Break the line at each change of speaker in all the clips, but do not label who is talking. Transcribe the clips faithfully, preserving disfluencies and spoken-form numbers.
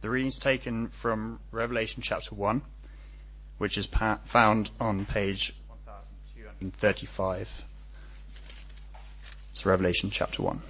The reading is taken from Revelation chapter one, which is pa- found on page one thousand two hundred thirty-five. It's Revelation chapter one.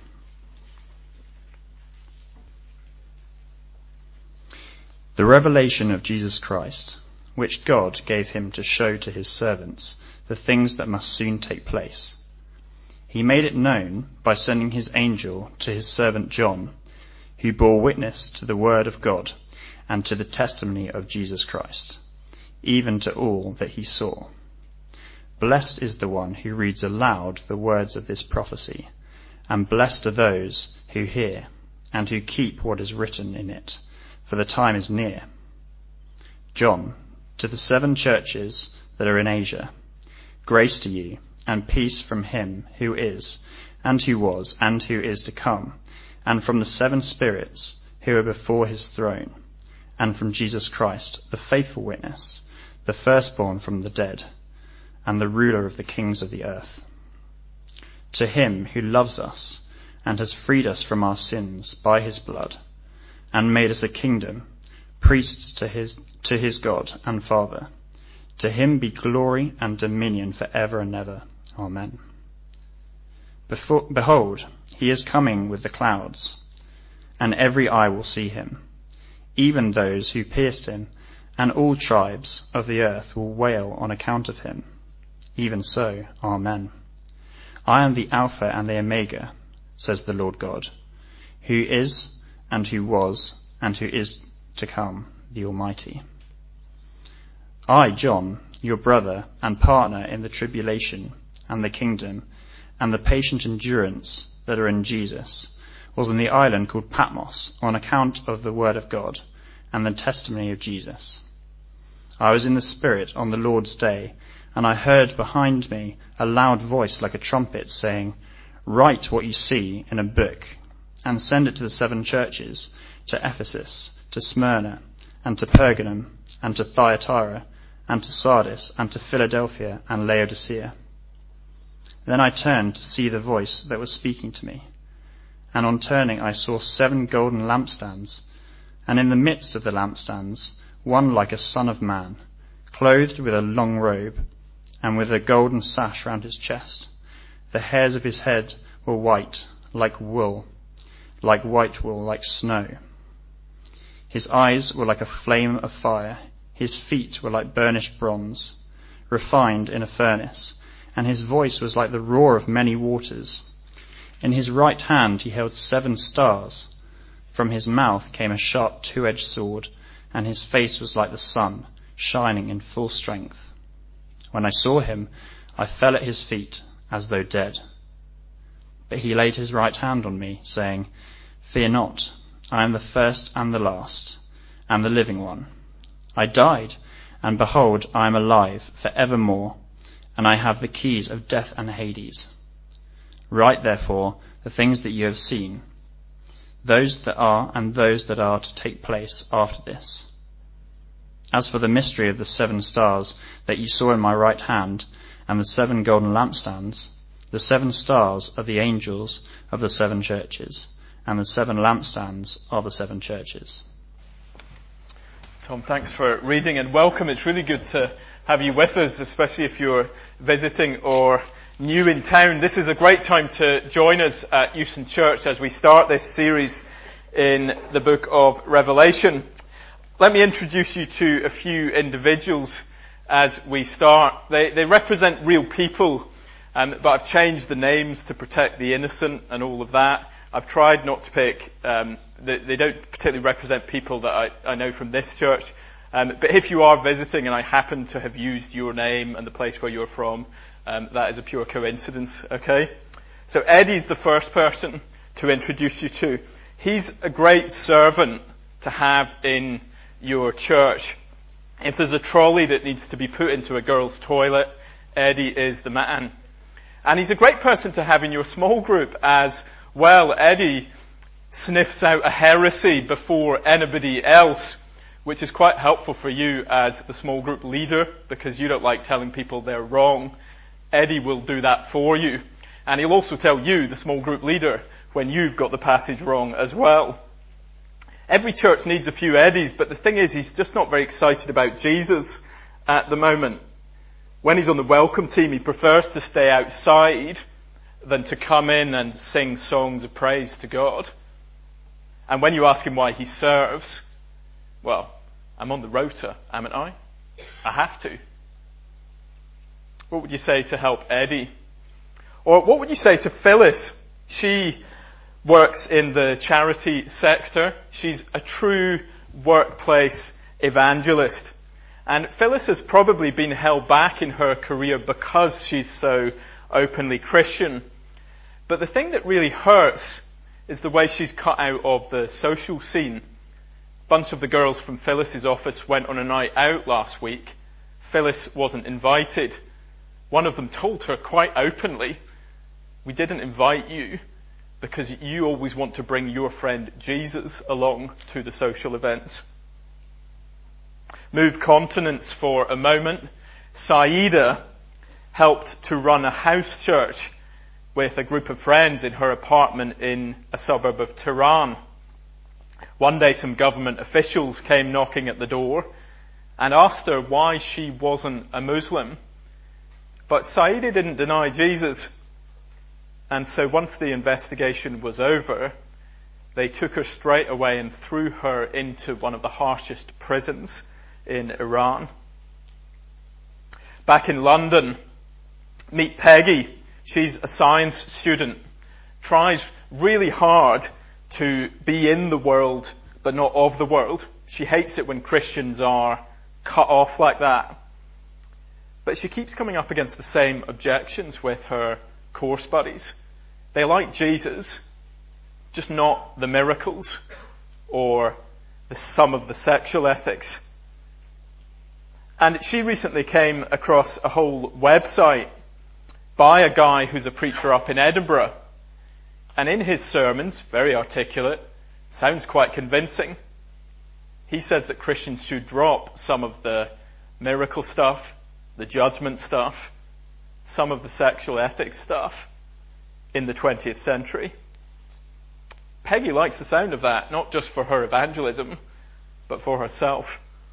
The revelation of Jesus Christ, which God gave him to show to his servants the things that must soon take place. He made it known by sending his angel to his servant John, who bore witness to the word of God and to the testimony of Jesus Christ, even to all that he saw. Blessed is the one who reads aloud the words of this prophecy, and blessed are those who hear and who keep what is written in it, for the time is near. John, to the seven churches that are in Asia, grace to you and peace from him who is, and who was, and who is to come, and from the seven spirits who are before his throne, and from Jesus Christ, the faithful witness, the firstborn from the dead, and the ruler of the kings of the earth. To him who loves us and has freed us from our sins by his blood, and made us a kingdom, priests to his to his God and Father. To him be glory and dominion for ever and ever. Amen. Before, behold, he is coming with the clouds, and every eye will see him, even those who pierced him, and all tribes of the earth will wail on account of him. Even so, Amen. I am the Alpha and the Omega, says the Lord God, who is, and who was, and who is to come, the Almighty. I, John, your brother and partner in the tribulation and the kingdom and the patient endurance that are in Jesus, was in the island called Patmos on account of the word of God and the testimony of Jesus. I was in the Spirit on the Lord's day, and I heard behind me a loud voice like a trumpet saying, "Write what you see in a book and send it to the seven churches, to Ephesus, to Smyrna, and to Pergamum, and to Thyatira, and to Sardis, and to Philadelphia, and Laodicea." Then I turned to see the voice that was speaking to me, and on turning I saw seven golden lampstands, and in the midst of the lampstands one like a son of man, clothed with a long robe, and with a golden sash round his chest. The hairs of his head were white, like wool, like white wool, like snow. His eyes were like a flame of fire. His feet were like burnished bronze, refined in a furnace, and his voice was like the roar of many waters. In his right hand he held seven stars. From his mouth came a sharp two-edged sword, and his face was like the sun, shining in full strength. When I saw him, I fell at his feet as though dead. But he laid his right hand on me, saying, "Fear not, I am the first and the last, and the living one. I died, and behold, I am alive for evermore, and I have the keys of death and Hades. Write therefore the things that you have seen, those that are and those that are to take place after this. As for the mystery of the seven stars that you saw in my right hand, and the seven golden lampstands, the seven stars are the angels of the seven churches, and the seven lampstands are the seven churches."
Tom, thanks for reading and welcome. It's really good to have you with us, especially if you're visiting or new in town. This is a great time to join us at Euston Church as we start this series in the book of Revelation. Let me introduce you to a few individuals as we start. They, they represent real people, um, but I've changed the names to protect the innocent and all of that. I've tried not to pick, um, they, they don't particularly represent people that I, I know from this church. Um, but if you are visiting and I happen to have used your name and the place where you're from, um, that is a pure coincidence, okay? So Eddie's the first person to introduce you to. He's a great servant to have in your church. If there's a trolley that needs to be put into a girl's toilet, Eddie is the man. And he's a great person to have in your small group as well. Eddie sniffs out a heresy before anybody else, which is quite helpful for you as the small group leader, because you don't like telling people they're wrong. Eddie will do that for you. And he'll also tell you, the small group leader, when you've got the passage wrong as well. Every church needs a few Eddies, but the thing is, he's just not very excited about Jesus at the moment. When he's on the welcome team, he prefers to stay outside than to come in and sing songs of praise to God. And when you ask him why he serves, well, I'm on the rota, haven't I? I have to. What would you say to help Eddie? Or what would you say to Phyllis? She works in the charity sector. She's a true workplace evangelist. And Phyllis has probably been held back in her career because she's so openly Christian. But the thing that really hurts is the way she's cut out of the social scene. A bunch of the girls from Phyllis's office went on a night out last week. Phyllis wasn't invited. One of them told her quite openly, "We didn't invite you because you always want to bring your friend Jesus along to the social events." Move continents for a moment. Saida helped to run a house church with a group of friends in her apartment in a suburb of Tehran. One day some government officials came knocking at the door and asked her why she wasn't a Muslim. But Saida didn't deny Jesus. And so once the investigation was over, they took her straight away and threw her into one of the harshest prisons in Iran. Back in London, meet Peggy. She's a science student, tries really hard to be in the world, but not of the world. She hates it when Christians are cut off like that. But she keeps coming up against the same objections with her course buddies. They like Jesus, just not the miracles or the, some of the sexual ethics. And she recently came across a whole website by a guy who's a preacher up in Edinburgh. And in his sermons, very articulate, sounds quite convincing. He says that Christians should drop some of the miracle stuff, the judgment stuff, some of the sexual ethics stuff in the twentieth century. Peggy likes the sound of that, not just for her evangelism, but for herself.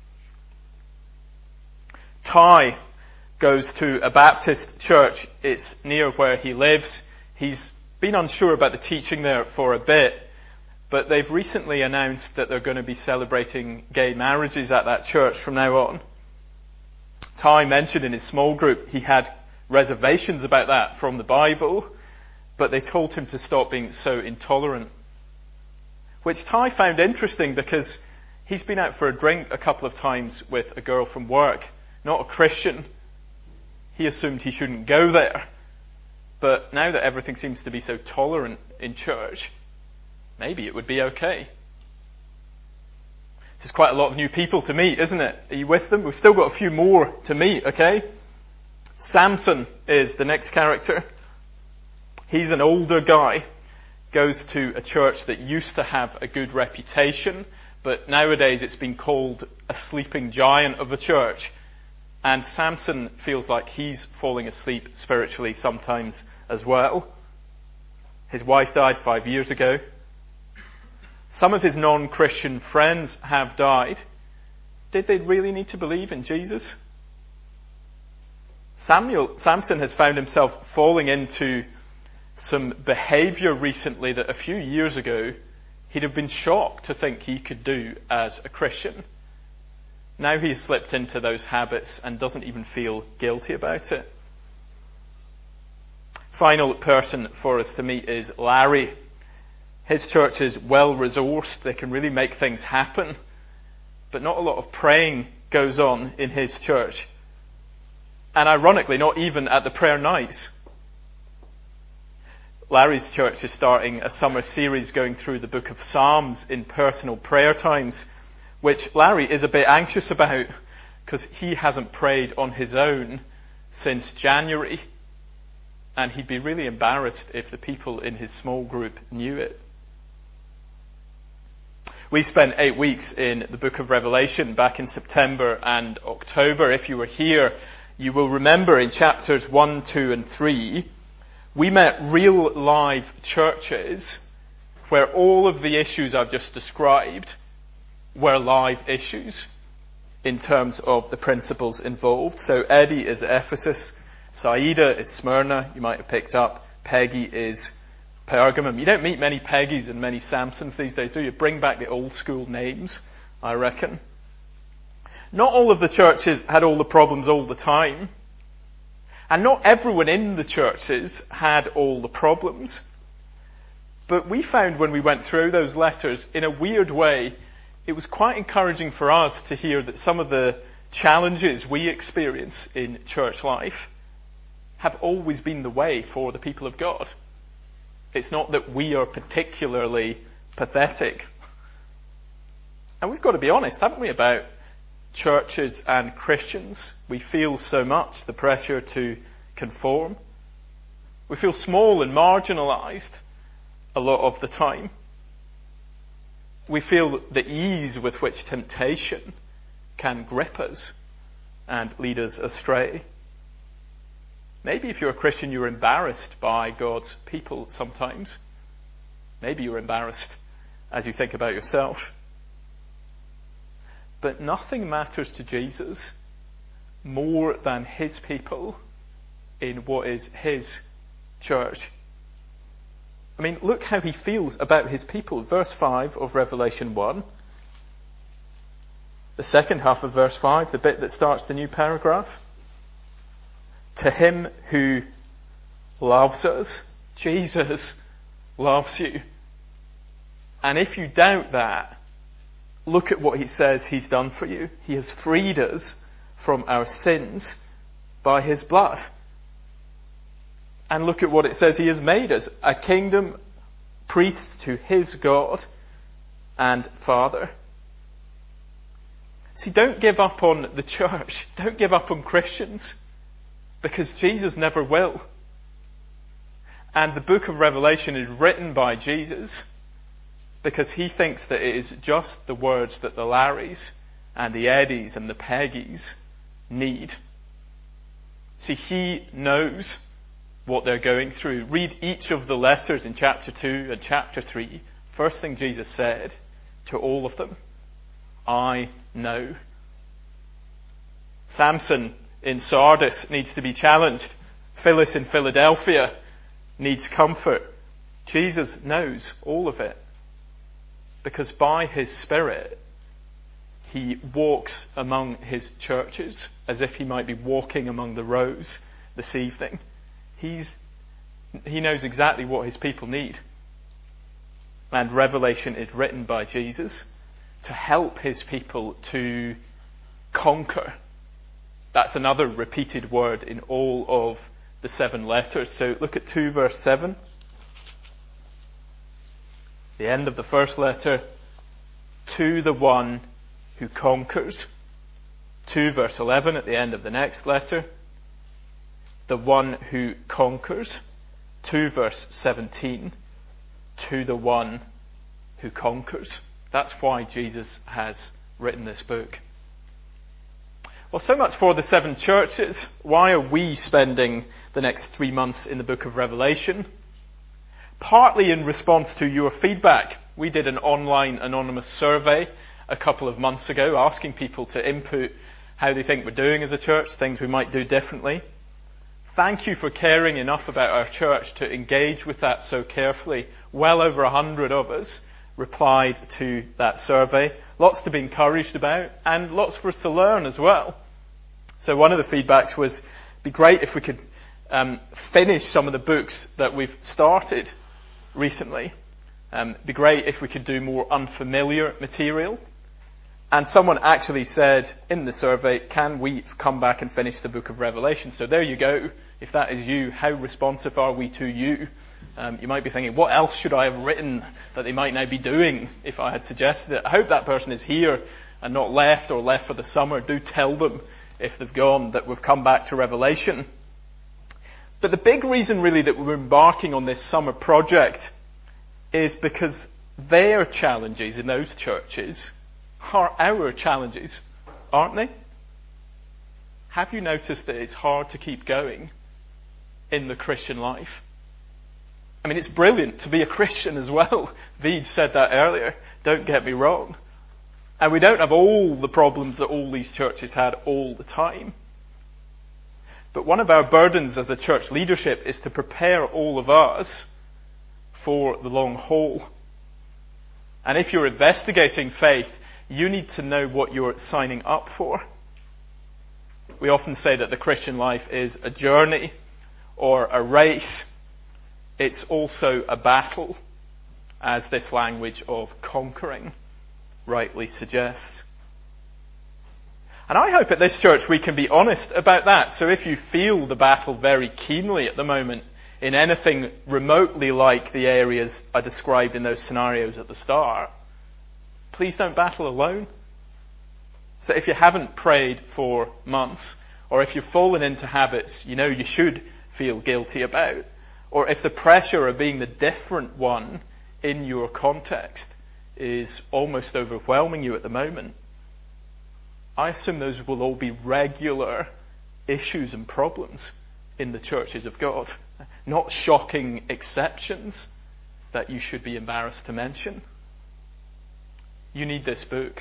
Ty goes to a Baptist church. It's near where he lives. He's been unsure about the teaching there for a bit, but they've recently announced that they're going to be celebrating gay marriages at that church from now on. Ty mentioned in his small group he had reservations about that from the Bible, but they told him to stop being so intolerant. Which Ty found interesting because he's been out for a drink a couple of times with a girl from work, not a Christian. He assumed he shouldn't go there. But now that everything seems to be so tolerant in church, maybe it would be okay. This is quite a lot of new people to meet, isn't it? Are you with them? We've still got a few more to meet, okay? Samson is the next character. He's an older guy, goes to a church that used to have a good reputation, but nowadays it's been called a sleeping giant of a church. And Samson feels like he's falling asleep spiritually sometimes as well. His wife died five years ago. Some of his non-Christian friends have died. Did they really need to believe in Jesus? Samuel, Samson has found himself falling into some behavior recently that a few years ago he'd have been shocked to think he could do as a Christian. Now he's slipped into those habits and doesn't even feel guilty about it. Final person for us to meet is Larry. His church is well resourced. They can really make things happen. But not a lot of praying goes on in his church. And ironically, not even at the prayer nights. Larry's church is starting a summer series going through the book of Psalms in personal prayer times, which Larry is a bit anxious about because he hasn't prayed on his own since January. And he'd be really embarrassed if the people in his small group knew it. We spent eight weeks in the book of Revelation back in September and October. If you were here, you will remember in chapters one, two, and three, we met real live churches where all of the issues I've just described were live issues in terms of the principles involved. So Eddie is Ephesus, Saida is Smyrna, you might have picked up, Peggy is Pergamum. You don't meet many Peggies and many Samsons these days, do you? Bring back the old school names, I reckon. Not all of the churches had all the problems all the time. And not everyone in the churches had all the problems. But we found when we went through those letters, in a weird way, it was quite encouraging for us to hear that some of the challenges we experience in church life have always been the way for the people of God. It's not that we are particularly pathetic. And we've got to be honest, haven't we, about churches and Christians? We feel so much the pressure to conform. We feel small and marginalized a lot of the time. We feel the ease with which temptation can grip us and lead us astray. Maybe if you're a Christian, you're embarrassed by God's people sometimes. Maybe you're embarrassed as you think about yourself. But nothing matters to Jesus more than his people in what is his church. I mean, look how he feels about his people. Verse five of Revelation one. The second half of verse five, the bit that starts the new paragraph. To him who loves us, Jesus loves you. And if you doubt that, look at what he says he's done for you. He has freed us from our sins by his blood. And look at what it says he has made us, a kingdom, priests to his God and Father. See, don't give up on the church. Don't give up on Christians, because Jesus never will. And the book of Revelation is written by Jesus because he thinks that it is just the words that the Larrys and the Eddies and the Peggies need. See, he knows what they're going through. Read each of the letters in chapter two and chapter three. First thing Jesus said to all of them, I know. Samson in Sardis needs to be challenged. Phyllis in Philadelphia needs comfort. Jesus knows all of it, because by his Spirit he walks among his churches as if he might be walking among the rows this evening. He's, he knows exactly what his people need. And Revelation is written by Jesus to help his people to conquer. That's another repeated word in all of the seven letters. So look at two verse seven. The end of the first letter, to the one who conquers. two verse eleven at the end of the next letter, the one who conquers. two verse seventeen, to the one who conquers. That's why Jesus has written this book. Well, so much for the seven churches. Why are we spending the next three months in the book of Revelation? Partly in response to your feedback. We did an online anonymous survey a couple of months ago asking people to input how they think we're doing as a church, things we might do differently. Thank you for caring enough about our church to engage with that so carefully. Well over a hundred of us replied to that survey. Lots to be encouraged about and lots for us to learn as well. So one of the feedbacks was, it'd be great if we could um, finish some of the books that we've started recently. Um, it'd be great if we could do more unfamiliar material. And someone actually said in the survey, can we come back and finish the book of Revelation? So there you go. If that is you, how responsive are we to you? Um, you might be thinking, what else should I have written that they might now be doing if I had suggested it? I hope that person is here and not left or left for the summer. Do tell them if they've gone that we've come back to Revelation. But the big reason really that we're embarking on this summer project is because their challenges in those churches are our challenges, aren't they? Have you noticed that it's hard to keep going in the Christian life? I mean, it's brilliant to be a Christian as well. Veed said that earlier. Don't get me wrong. And we don't have all the problems that all these churches had all the time. But one of our burdens as a church leadership is to prepare all of us for the long haul. And if you're investigating faith, you need to know what you're signing up for. We often say that the Christian life is a journey or a race. It's also a battle, as this language of conquering rightly suggests. And I hope at this church we can be honest about that. So if you feel the battle very keenly at the moment in anything remotely like the areas I described in those scenarios at the start, please don't battle alone. So if you haven't prayed for months, or if you've fallen into habits you know you should feel guilty about, or if the pressure of being the different one in your context is almost overwhelming you at the moment, I assume those will all be regular issues and problems in the churches of God, not shocking exceptions that you should be embarrassed to mention. You need this book.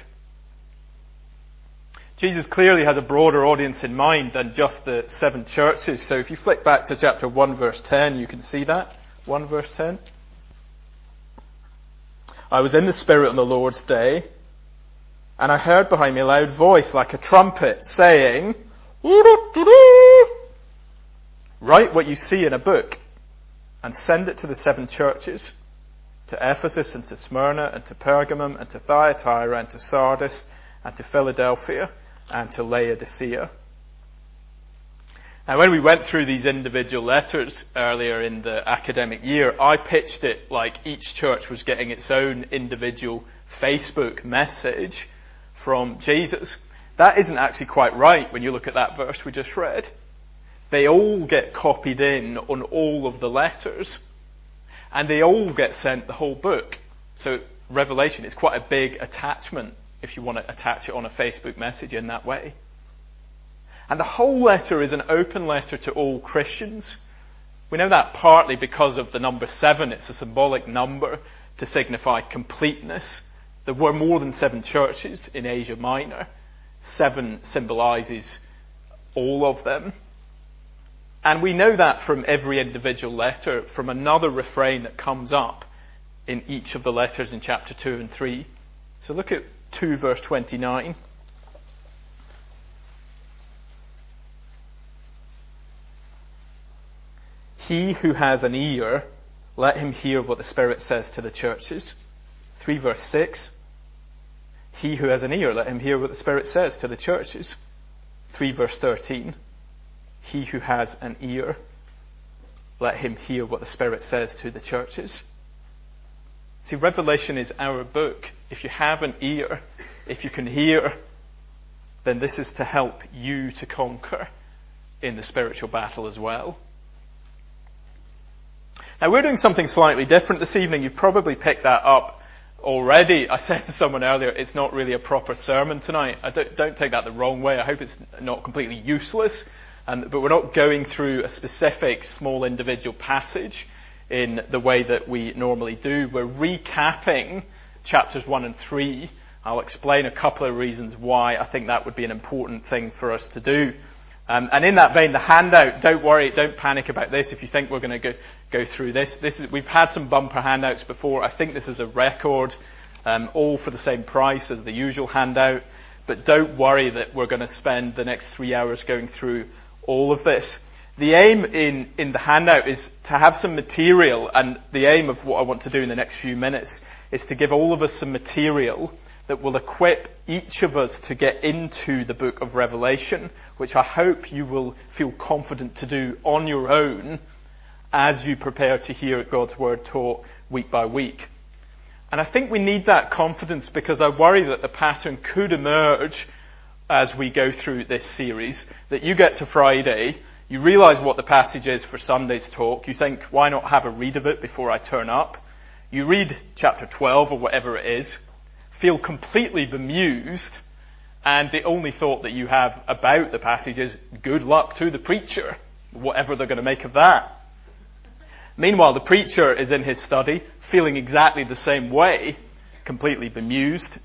Jesus clearly has a broader audience in mind than just the seven churches. So if you flick back to chapter one verse ten, you can see that. one verse ten. I was in the Spirit on the Lord's day, and I heard behind me a loud voice like a trumpet saying, write what you see in a book and send it to the seven churches, to Ephesus and to Smyrna and to Pergamum and to Thyatira and to Sardis and to Philadelphia and to Laodicea. Now when we went through these individual letters earlier in the academic year, I pitched it like each church was getting its own individual Facebook message from Jesus. That isn't actually quite right when you look at that verse we just read. They all get copied in on all of the letters, and they all get sent the whole book. So Revelation is quite a big attachment if you want to attach it on a Facebook message in that way. And the whole letter is an open letter to all Christians. We know that partly because of the number seven. It's a symbolic number to signify completeness. There were more than seven churches in Asia Minor. Seven symbolizes all of them. And we know that from every individual letter, from another refrain that comes up in each of the letters in chapter two and three. So look at two verse twenty-nine. He who has an ear, let him hear what the Spirit says to the churches. three verse six. He who has an ear, let him hear what the Spirit says to the churches. three verse thirteen. He who has an ear, let him hear what the Spirit says to the churches. See, Revelation is our book. If you have an ear, if you can hear, then this is to help you to conquer in the spiritual battle as well. Now we're doing something slightly different this evening. You've probably picked that up already. I said to someone earlier, it's not really a proper sermon tonight. I don't, don't take that the wrong way. I hope it's not completely useless. Um, but we're not going through a specific small individual passage in the way that we normally do. We're recapping chapters one and three. I'll explain a couple of reasons why I think that would be an important thing for us to do. Um, and in that vein, the handout, don't worry, don't panic about this if you think we're going to go, go through this. This is, we've had some bumper handouts before. I think this is a record, um, all for the same price as the usual handout. But don't worry that we're going to spend the next three hours going through all of this. The aim in, in the handout is to have some material, and the aim of what I want to do in the next few minutes is to give all of us some material that will equip each of us to get into the book of Revelation, which I hope you will feel confident to do on your own as you prepare to hear God's word taught week by week. And I think we need that confidence because I worry that the pattern could emerge as we go through this series, that you get to Friday, you realize what the passage is for Sunday's talk, you think, why not have a read of it before I turn up? You read chapter twelve or whatever it is, feel completely bemused, and the only thought that you have about the passage is, good luck to the preacher, whatever they're going to make of that. Meanwhile, the preacher is in his study, feeling exactly the same way, completely bemused,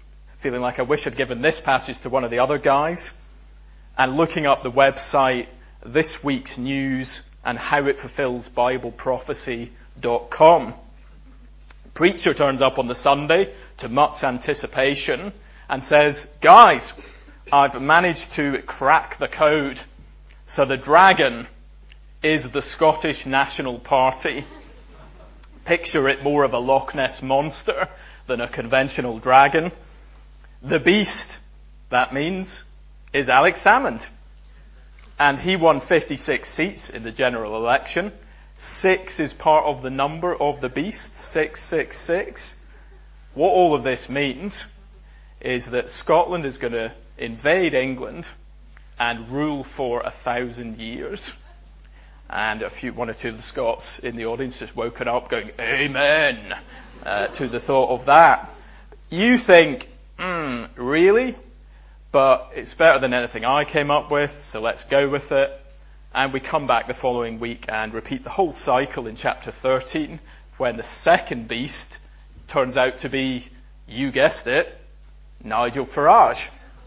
feeling like I wish I'd given this passage to one of the other guys, and looking up the website, This Week's News and How It Fulfills Bible Prophecy dot com. Preacher turns up on the Sunday to much anticipation and says, guys, I've managed to crack the code. So the dragon is the Scottish National Party. Picture it more of a Loch Ness monster than a conventional dragon. The beast, that means, is Alex Salmond. And he won fifty-six seats in the general election. Six is part of the number of the beast, six six six. What all of this means is that Scotland is going to invade England and rule for a thousand years. And a few, one or two of the Scots in the audience just woken up going, amen, uh, to the thought of that. You think, hmm, really? But it's better than anything I came up with, so let's go with it. And we come back the following week and repeat the whole cycle in chapter thirteen, when the second beast turns out to be, you guessed it, Nigel Farage.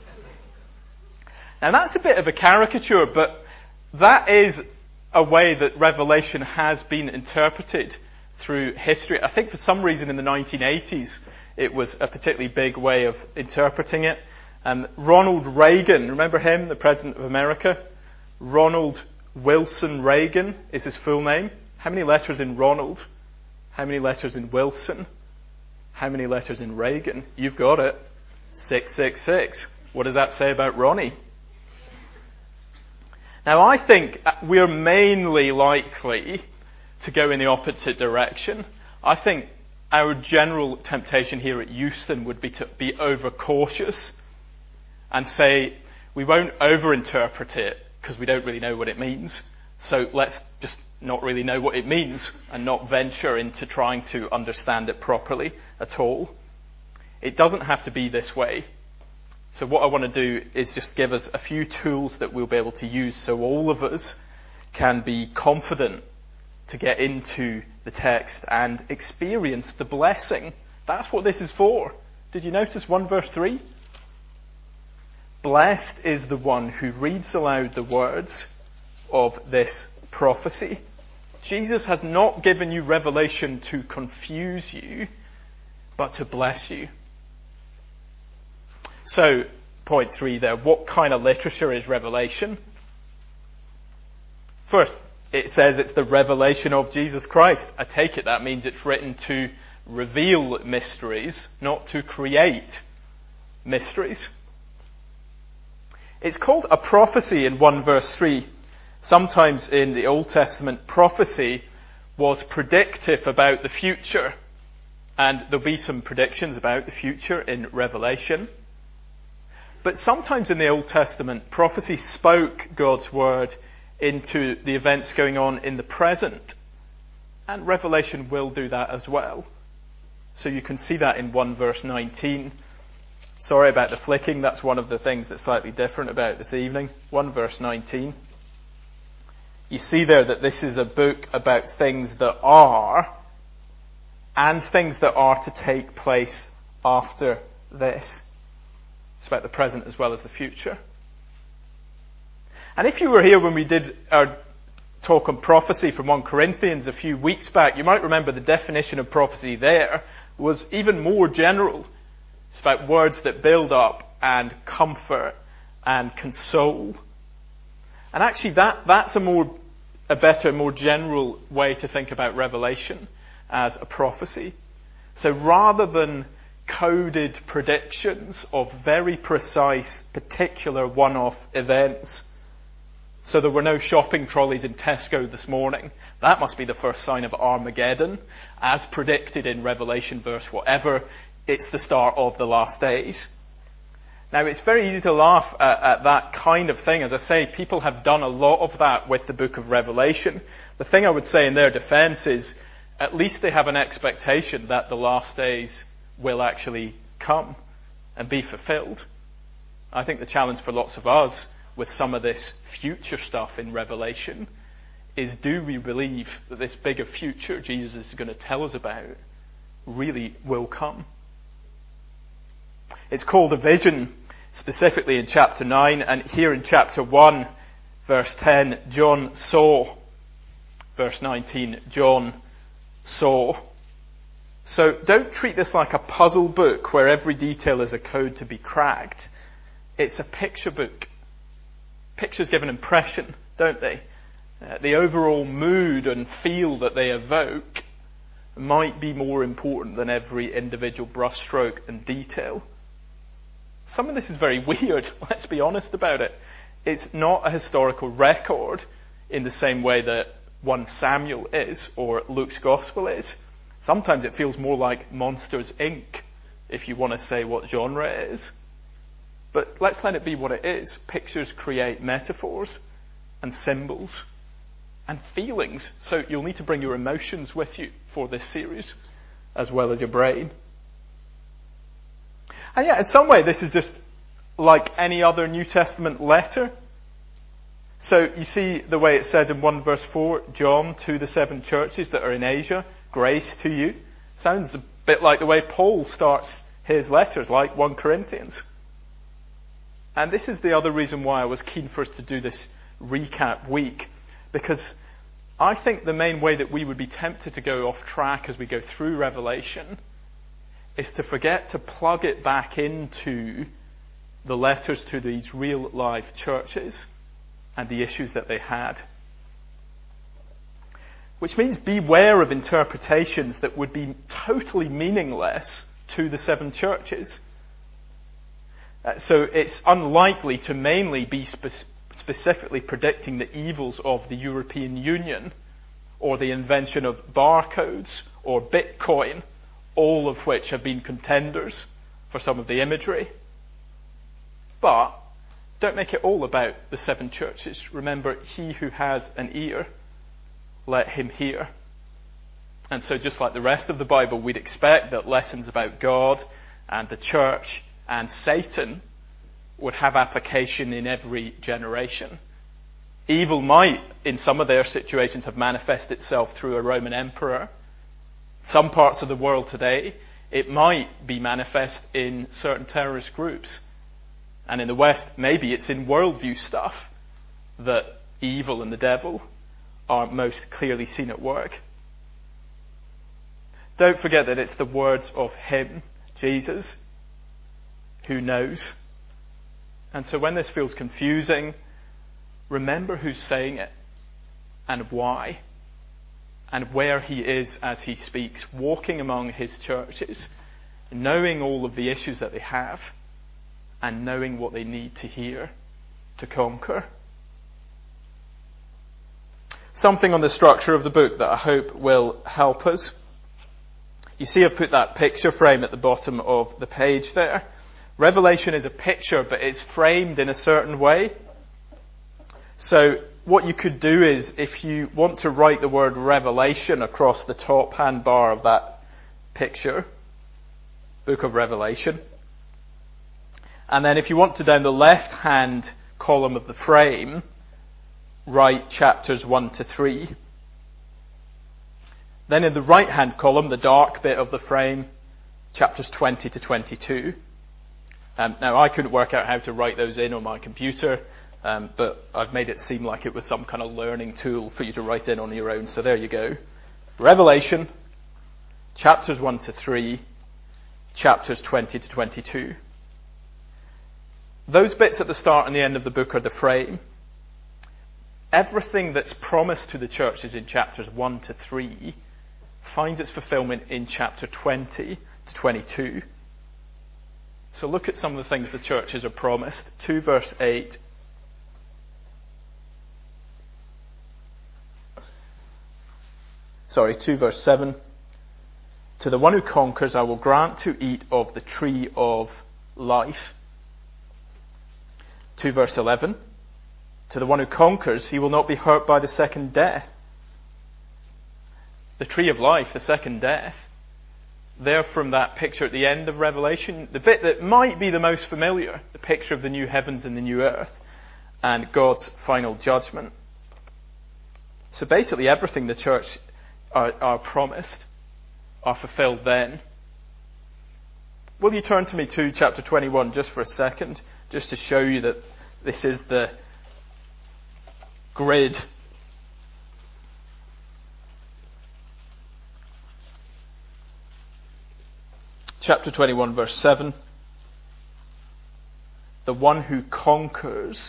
Now that's a bit of a caricature, but that is a way that Revelation has been interpreted through history. I think for some reason in the nineteen eighties, it was a particularly big way of interpreting it. Um, Ronald Reagan, remember him, the President of America? Ronald Wilson Reagan is his full name. How many letters in Ronald? How many letters in Wilson? How many letters in Reagan? You've got it. six six six. What does that say about Ronnie? Now I think we're mainly likely to go in the opposite direction. I think our general temptation here at Euston would be to be overcautious and say we won't overinterpret it because we don't really know what it means. So let's just not really know what it means and not venture into trying to understand it properly at all. It doesn't have to be this way. So what I want to do is just give us a few tools that we'll be able to use so all of us can be confident to get into the text and experience the blessing. That's what this is for. Did you notice one verse three? Blessed is the one who reads aloud the words of this prophecy. Jesus has not given you revelation to confuse you, but to bless you. So, point three there, what kind of literature is Revelation? First, it says it's the revelation of Jesus Christ. I take it that means it's written to reveal mysteries, not to create mysteries. It's called a prophecy in one verse three. Sometimes in the Old Testament, prophecy was predictive about the future. And there'll be some predictions about the future in Revelation. But sometimes in the Old Testament, prophecy spoke God's word into the events going on in the present. And Revelation will do that as well. So you can see that in one verse nineteen. Sorry about the flicking, that's one of the things that's slightly different about this evening. one verse nineteen. You see there that this is a book about things that are and things that are to take place after this. It's about the present as well as the future. And if you were here when we did our talk on prophecy from First Corinthians a few weeks back, you might remember the definition of prophecy there was even more general. It's about words that build up and comfort and console. And actually that, that's a more, a better, more general way to think about Revelation as a prophecy. So rather than coded predictions of very precise, particular one-off events. So there were no shopping trolleys in Tesco this morning. That must be the first sign of Armageddon. As predicted in Revelation verse whatever, it's the start of the last days. Now it's very easy to laugh at, at that kind of thing. As I say, people have done a lot of that with the book of Revelation. The thing I would say in their defense is, at least they have an expectation that the last days will actually come and be fulfilled. I think the challenge for lots of us with some of this future stuff in Revelation is, do we believe that this bigger future Jesus is going to tell us about really will come? It's called a vision, specifically in chapter nine, and here in chapter one, verse ten, John saw. Verse nineteen, John saw. So don't treat this like a puzzle book where every detail is a code to be cracked. It's a picture book. Pictures give an impression, don't they? Uh, the overall mood and feel that they evoke might be more important than every individual brushstroke and detail. Some of this is very weird, let's be honest about it. It's not a historical record in the same way that First Samuel is or Luke's Gospel is. Sometimes it feels more like Monsters, Incorporated, if you want to say what genre it is. But let's let it be what it is. Pictures create metaphors and symbols and feelings. So you'll need to bring your emotions with you for this series, as well as your brain. And yeah, in some way this is just like any other New Testament letter. So you see the way it says in one verse four, John to the seven churches that are in Asia, grace to you. Sounds a bit like the way Paul starts his letters, like First Corinthians. And this is the other reason why I was keen for us to do this recap week, because I think the main way that we would be tempted to go off track as we go through Revelation is to forget to plug it back into the letters to these real life churches and the issues that they had. Which means beware of interpretations that would be totally meaningless to the seven churches. Uh, so it's unlikely to mainly be spe- specifically predicting the evils of the European Union or the invention of barcodes or Bitcoin, all of which have been contenders for some of the imagery. But don't make it all about the seven churches. Remember, he who has an ear, let him hear. And so just like the rest of the Bible, we'd expect that lessons about God and the church and Satan would have application in every generation. Evil might, in some of their situations, have manifested itself through a Roman emperor. Some parts of the world today, it might be manifest in certain terrorist groups. And in the West, maybe it's in worldview stuff that evil and the devil are most clearly seen at work. Don't forget that it's the words of him, Jesus, who knows. And so when this feels confusing, remember who's saying it and why and where he is as he speaks, walking among his churches, knowing all of the issues that they have and knowing what they need to hear to conquer. Something on the structure of the book that I hope will help us. You see I've put that picture frame at the bottom of the page there. Revelation is a picture, but it's framed in a certain way. So what you could do is, if you want to write the word Revelation across the top hand bar of that picture, Book of Revelation, and then if you want to, down the left hand column of the frame, write chapters one to three. Then in the right hand column, the dark bit of the frame, chapters twenty to twenty-two. Um, now I couldn't work out how to write those in on my computer, um, but I've made it seem like it was some kind of learning tool for you to write in on your own, so there you go. Revelation, chapters one to three, chapters twenty to twenty-two. Those bits at the start and the end of the book are the frame. Everything that's promised to the churches in chapters one to three finds its fulfillment in chapter twenty to twenty-two. So look at some of the things the churches are promised. two verse eight. Sorry, two verse seven. To the one who conquers I will grant to eat of the tree of life. two verse eleven. To the one who conquers, he will not be hurt by the second death. The tree of life, the second death. There from that picture at the end of Revelation, the bit that might be the most familiar, the picture of the new heavens and the new earth and God's final judgment. So basically everything the church are, are promised are fulfilled then. will you turn to me to chapter twenty-one just for a second, just to show you that this is the grid. Chapter twenty-one, verse seven. The one who conquers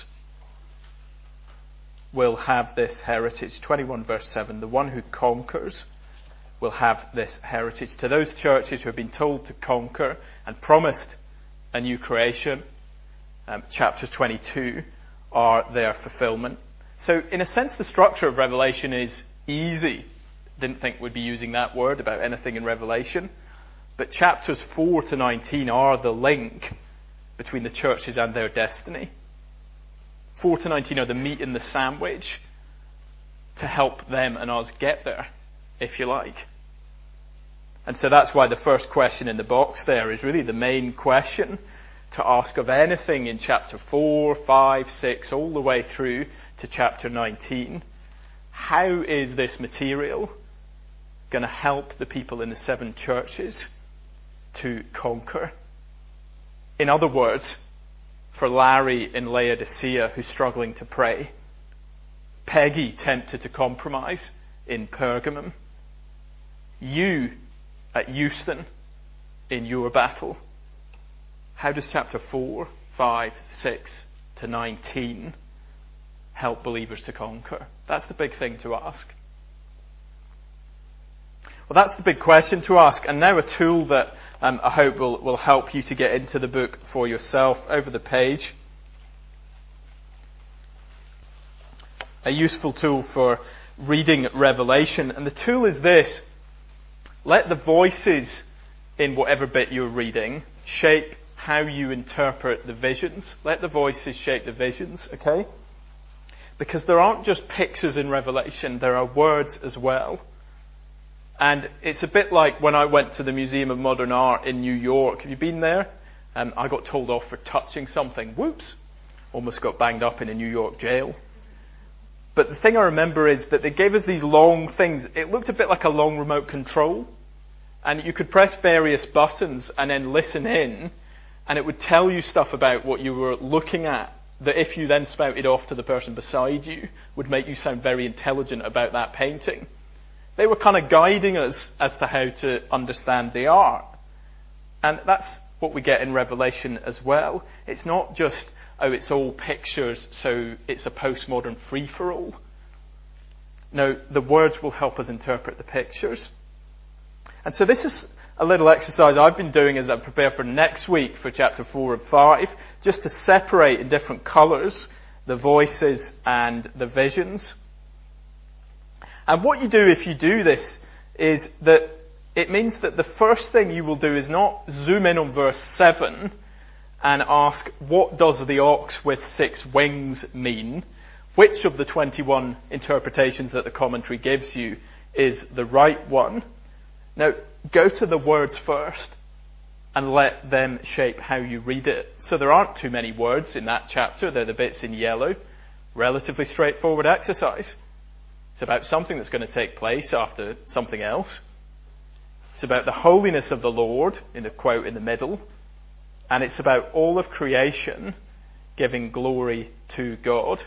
will have this heritage. twenty-one, verse seven. The one who conquers will have this heritage. To those churches who have been told to conquer and promised a new creation, um, chapter twenty-two are their fulfillment. So in a sense, the structure of Revelation is easy. Didn't think we'd be using that word about anything in Revelation. But chapters four to nineteen are the link between the churches and their destiny. four to nineteen are the meat in the sandwich to help them and us get there, if you like. And so that's why the first question in the box there is really the main question to ask of anything in chapter four, five, six, all the way through to chapter nineteen. How is this material going to help the people in the seven churches to conquer? In other words, for Larry in Laodicea who's struggling to pray, Peggy tempted to compromise in Pergamum, you at Euston in your battle, how does chapter four, five, six to nineteen help believers to conquer? That's the big thing to ask. Well, that's the big question to ask, and now a tool that um, I hope will, will help you to get into the book for yourself. Over the page, a useful tool for reading Revelation, and the tool is this: let the voices in whatever bit you're reading shape how you interpret the visions. Let the voices shape the visions, okay? Because there aren't just pictures in Revelation, there are words as well. And it's a bit like when I went to the Museum of Modern Art in New York. Have you been there? Um, I got told off for touching something. Whoops! Almost got banged up in a New York jail. But the thing I remember is that they gave us these long things. It looked a bit like a long remote control. And you could press various buttons and then listen in. And it would tell you stuff about what you were looking at, that if you then spouted off to the person beside you, would make you sound very intelligent about that painting. They were kind of guiding us as to how to understand the art. And that's what we get in Revelation as well. It's not just, oh, it's all pictures, so it's a postmodern free-for-all. No, the words will help us interpret the pictures. And so this is a little exercise I've been doing as I prepare for next week for chapter four and five, just to separate in different colours the voices and the visions. And what you do if you do this is that it means that the first thing you will do is not zoom in on verse seven and ask, what does the ox with six wings mean? Which of the twenty-one interpretations that the commentary gives you is the right one? Now, go to the words first and let them shape how you read it. So there aren't too many words in that chapter. They're the bits in yellow. Relatively straightforward exercise. It's about something that's going to take place after something else. It's about the holiness of the Lord, in the quote in the middle. And it's about all of creation giving glory to God.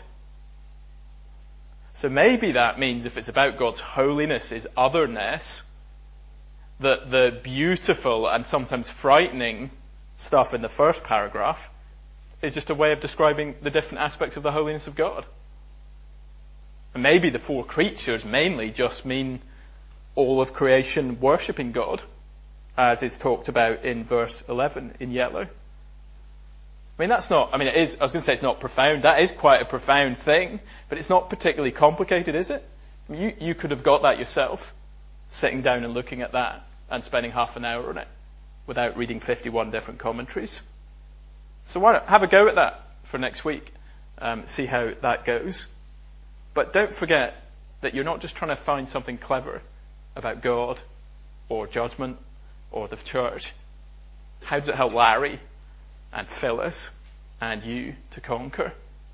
So maybe that means if it's about God's holiness, His otherness, that the beautiful and sometimes frightening stuff in the first paragraph is just a way of describing the different aspects of the holiness of God. And maybe the four creatures mainly just mean all of creation worshipping God, as is talked about in verse eleven in yellow. I mean, that's not, I mean, it is, I was going to say it's not profound. That is quite a profound thing, but it's not particularly complicated, is it? I mean, you, you could have got that yourself, sitting down and looking at that and spending half an hour on it without reading fifty-one different commentaries. So why not have a go at that for next week, um, see how that goes. But don't forget that you're not just trying to find something clever about God or judgment or the church. How does it help Larry and Phyllis and you to conquer?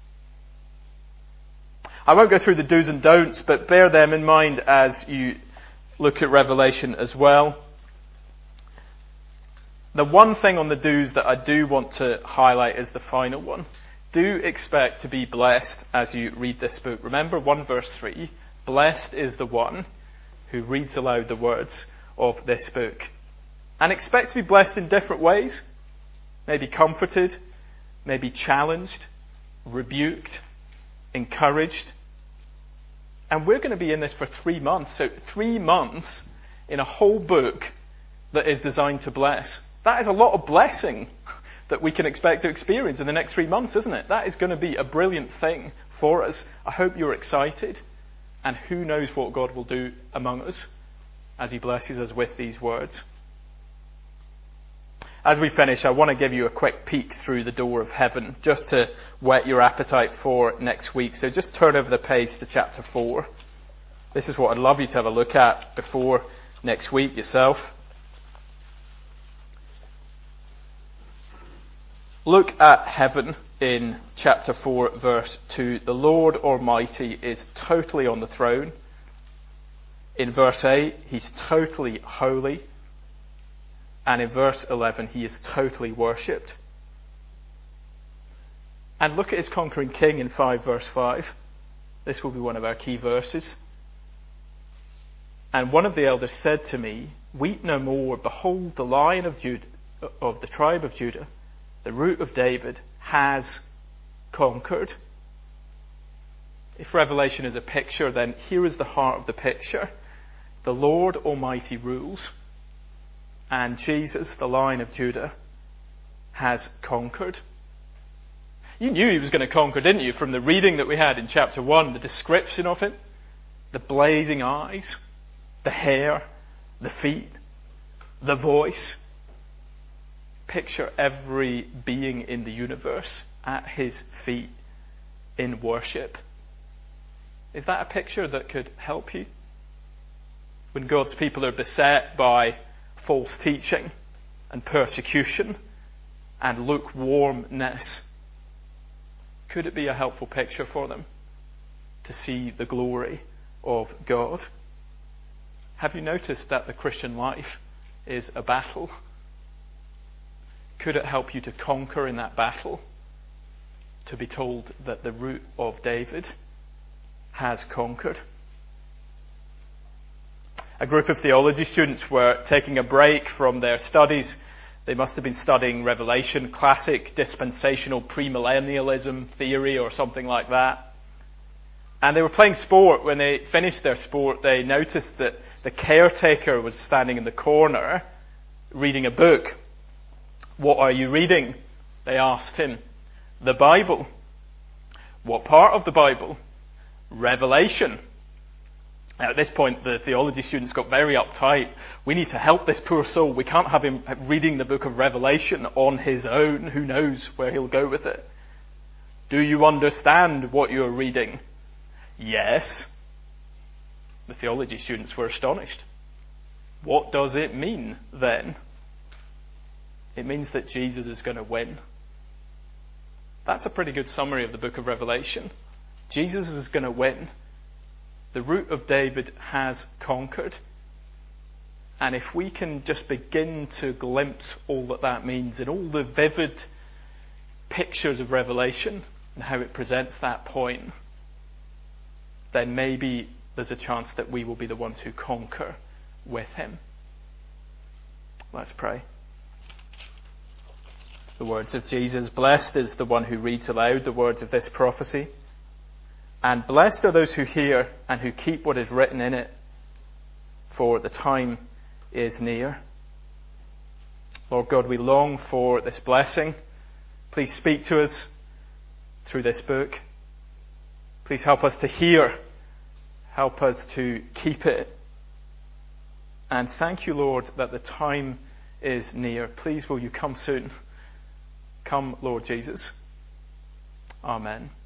I won't go through the do's and don'ts, but bear them in mind as you look at Revelation as well. The one thing on the do's that I do want to highlight is the final one. Do expect to be blessed as you read this book. Remember one verse three, blessed is the one who reads aloud the words of this book. And expect to be blessed in different ways. Maybe comforted, maybe challenged, rebuked, encouraged. And we're going to be in this for three months. So three months in a whole book that is designed to bless. That is a lot of blessing that we can expect to experience in the next three months, isn't it? That is going to be a brilliant thing for us. I hope you're excited. And who knows what God will do among us as he blesses us with these words. As we finish, I want to give you a quick peek through the door of heaven, just to whet your appetite for next week. So just turn over the page to chapter four. This is what I'd love you to have a look at before next week yourself. Look at heaven in chapter four, verse two. The Lord Almighty is totally on the throne. In verse eight, he's totally holy. And in verse eleven, he is totally worshipped. And look at his conquering king in five, verse five. This will be one of our key verses. And one of the elders said to me, weep no more. Behold, the Lion of Judah, of the tribe of Judah, the Root of David, has conquered. If Revelation is a picture, then here is the heart of the picture. The Lord Almighty rules, and Jesus, the Lion of Judah, has conquered. You knew he was going to conquer, didn't you? From the reading that we had in chapter one, the description of him, the blazing eyes, the hair, the feet, the voice. Picture every being in the universe at his feet in worship. Is that a picture that could help you? When God's people are beset by false teaching and persecution and lukewarmness, could it be a helpful picture for them to see the glory of God? Have you noticed that the Christian life is a battle? Could it help you to conquer in that battle? To be told that the Root of David has conquered. A group of theology students were taking a break from their studies. They must have been studying Revelation, classic dispensational premillennialism theory or something like that. And they were playing sport. When they finished their sport, they noticed that the caretaker was standing in the corner reading a book. What are you reading? They asked him. The Bible. What part of the Bible? Revelation. Now, at this point, the theology students got very uptight. We need to help this poor soul. We can't have him reading the book of Revelation on his own. Who knows where he'll go with it? Do you understand what you're reading? Yes. The theology students were astonished. What does it mean then? It means that Jesus is going to win. That's a pretty good summary of the book of Revelation. Jesus is going to win. The Root of David has conquered. And if we can just begin to glimpse all that that means in all the vivid pictures of Revelation and how it presents that point, then maybe there's a chance that we will be the ones who conquer with him. Let's pray. The words of Jesus. Blessed is the one who reads aloud the words of this prophecy. And blessed are those who hear and who keep what is written in it, for the time is near. Lord God, we long for this blessing. Please speak to us through this book. Please help us to hear. Help us to keep it. And thank you, Lord, that the time is near. Please will you come soon. Come, Lord Jesus. Amen.